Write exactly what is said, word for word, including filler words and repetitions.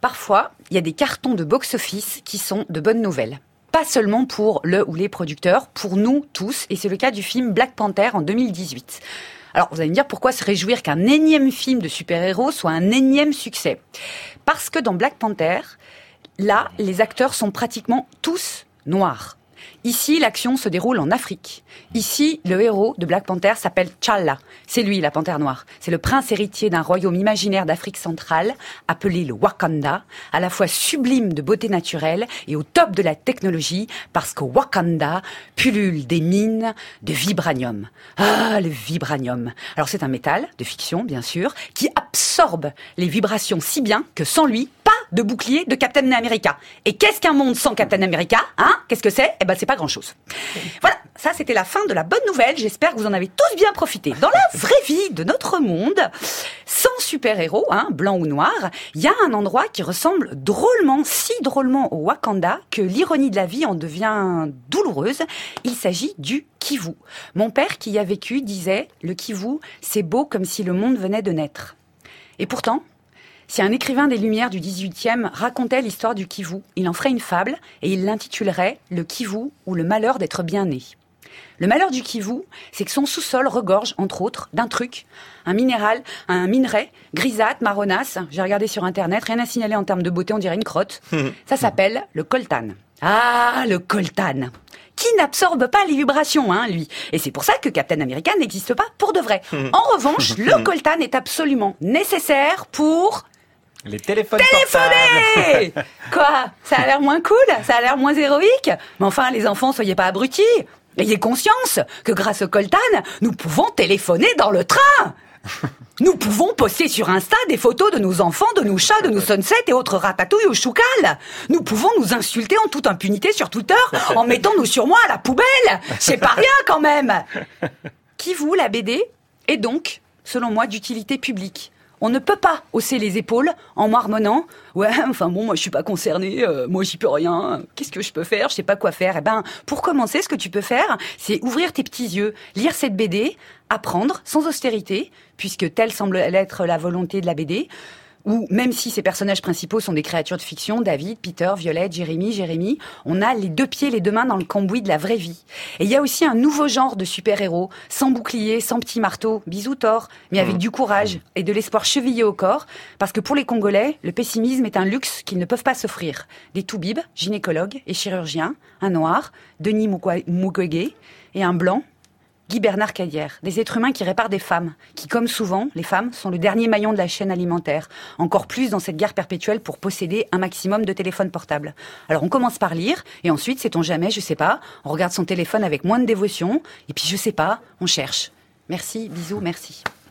Parfois, il y a des cartons de box-office qui sont de bonnes nouvelles. Pas seulement pour le ou les producteurs, pour nous tous, et c'est le cas du film Black Panther en deux mille dix-huit. Alors, vous allez me dire pourquoi se réjouir qu'un énième film de super-héros soit un énième succès ? Parce que dans Black Panther, là, les acteurs sont pratiquement tous noirs. Ici, l'action se déroule en Afrique. Ici, le héros de Black Panther s'appelle T'Challa. C'est lui, la panthère noire. C'est le prince héritier d'un royaume imaginaire d'Afrique centrale, appelé le Wakanda, à la fois sublime de beauté naturelle et au top de la technologie, parce qu'au Wakanda pullulent des mines de vibranium. Ah, le vibranium. Alors c'est un métal, de fiction bien sûr, qui absorbe les vibrations si bien que sans lui, pas de bouclier de Captain America. Et qu'est-ce qu'un monde sans Captain America, hein ? Qu'est-ce que c'est ? Eh ben c'est pas grand-chose. Voilà, ça c'était la fin de la bonne nouvelle. J'espère que vous en avez tous bien profité. Dans la vraie vie de notre monde, sans super-héros, hein, blanc ou noir, il y a un endroit qui ressemble drôlement, si drôlement au Wakanda que l'ironie de la vie en devient douloureuse. Il s'agit du Kivu. Mon père qui y a vécu disait « Le Kivu, c'est beau comme si le monde venait de naître ». Et pourtant, si un écrivain des Lumières du dix-huitième racontait l'histoire du Kivu, il en ferait une fable et il l'intitulerait « Le Kivu ou le malheur d'être bien né ». Le malheur du Kivu, c'est que son sous-sol regorge, entre autres, d'un truc, un minéral, un minerai, grisâtre, marronasse, j'ai regardé sur Internet, rien à signaler en termes de beauté, on dirait une crotte. Ça s'appelle le coltan. Ah, le coltan, qui n'absorbe pas les vibrations, hein, lui. Et c'est pour ça que Captain America n'existe pas pour de vrai. En revanche, le coltan est absolument nécessaire pour... Les téléphones Téléphoner portables. Quoi ? Ça a l'air moins cool ? Ça a l'air moins héroïque ? Mais enfin, les enfants, soyez pas abrutis. Ayez conscience que grâce au coltan, nous pouvons téléphoner dans le train. Nous pouvons poster sur Insta des photos de nos enfants, de nos chats, de nos sunsets et autres ratatouilles au choucal. Nous pouvons nous insulter en toute impunité sur Twitter en mettant nos surmois à la poubelle. C'est pas rien quand même. Kivu, la B D, est donc, selon moi, d'utilité publique. On ne peut pas hausser les épaules en marmonnant « Ouais, enfin bon, moi je suis pas concerné, euh, moi j'y peux rien, qu'est-ce que je peux faire, je sais pas quoi faire ?» Eh ben, pour commencer, ce que tu peux faire, c'est ouvrir tes petits yeux, lire cette B D, apprendre sans austérité, puisque telle semble être la volonté de la B D, où même si ces personnages principaux sont des créatures de fiction, David, Peter, Violette, Jérémy, Jérémy, on a les deux pieds, les deux mains dans le cambouis de la vraie vie. Et il y a aussi un nouveau genre de super-héros, sans bouclier, sans petit marteau, bisous Thor, mais avec mmh. du courage et de l'espoir chevillé au corps, parce que pour les Congolais, le pessimisme est un luxe qu'ils ne peuvent pas s'offrir. Des toubibs, gynécologues et chirurgiens, un noir, Denis Mukwege, et un blanc, Guy Bernard Cadière, des êtres humains qui réparent des femmes, qui, comme souvent, les femmes sont le dernier maillon de la chaîne alimentaire, encore plus dans cette guerre perpétuelle pour posséder un maximum de téléphones portables. Alors on commence par lire, et ensuite, sait-on jamais, je sais pas, on regarde son téléphone avec moins de dévotion, et puis je sais pas, on cherche. Merci, bisous, merci.